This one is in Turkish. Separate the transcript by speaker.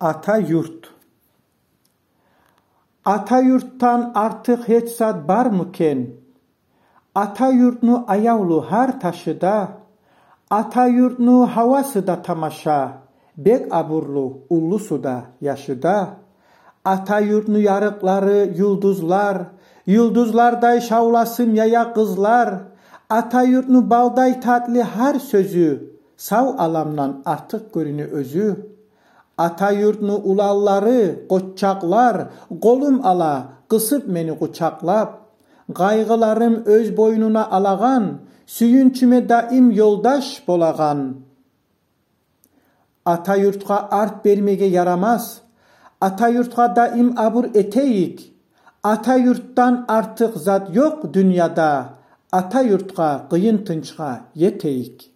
Speaker 1: Ata yurt. Ata yurttan artık hiç zat var mıken? Ata yurtnu ayavlu her taşıda, ata yurtnu havası da tamaşa, bek aburlu ullu suda yaşıda. Ata yurtnu yarıkları yıldızlar, yıldızlarday şavlasın yaya kızlar. Ata yurtnu balday tatlı her sözü, sav alamdan artık görünü özü. Ata yurtnu ulalları, koçaklar, kolum ala, kısıp beni kuçaklap. Kaygılarım öz boynuna alagan, süyünçüme daim yoldaş bolagan. Ata yurtka art vermege yaramaz, ata yurtka daim abur eteyik. Ata yurttan artık zat yok dünyada, ata yurtka kıyın tınçka yeteyik.